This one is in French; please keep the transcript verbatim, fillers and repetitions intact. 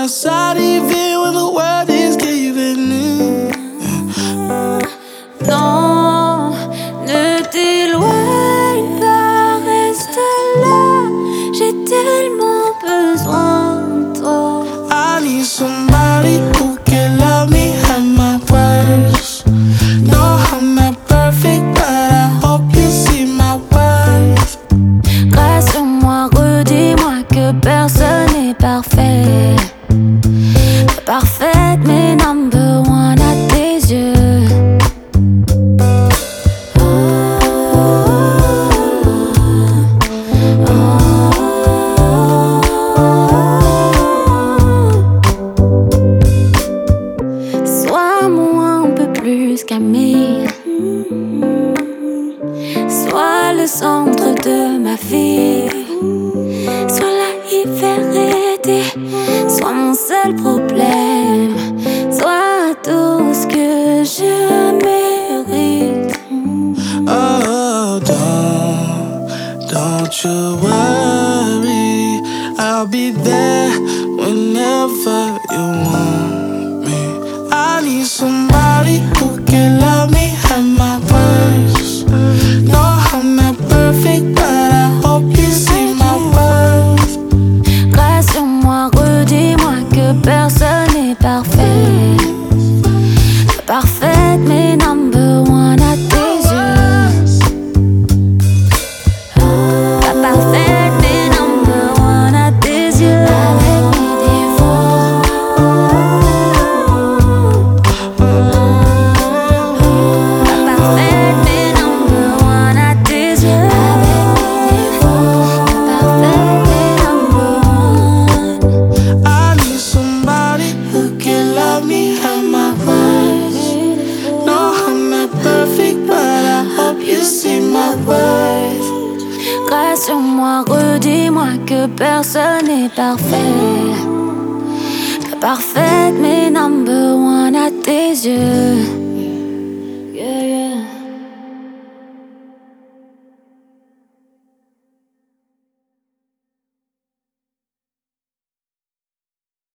laisse arriver when the world is giving in. Non, ne t'éloigne pas, reste là. J'ai tellement besoin de toi. I need somebody who can love me at my worst. No, I'm not perfect, but I hope you see my worth. Rassure-moi, redis-moi que personne n'est parfait. Pas parfaite, mais number one à tes yeux. Sois-moi un peu plus Camille. Sois le centre de ma vie. Sois la vérité. Sois mon seul problème. Sois tout ce que je mérite. Oh, don't, don't you worry. I'll be there whenever you want me. I need somebody who can love me at my worst. No, I'm not perfect, but I hope you see my worth. Rassure-moi, redis-moi que personne n'est parfait. Pas parfaite, mais number one à tes yeux. Pas parfaite, mais number one à tes yeux. Avec mes défauts. Pas parfaite, mais number one à tes yeux. Avec mes défauts. Pas parfaite, mais number one. I need somebody who can love me at my worst. No, I'm not perfect, but I hope you see my worth. Rassure-moi, redis-moi que personne n'est parfait. Pas parfaite, mais number one à tes yeux.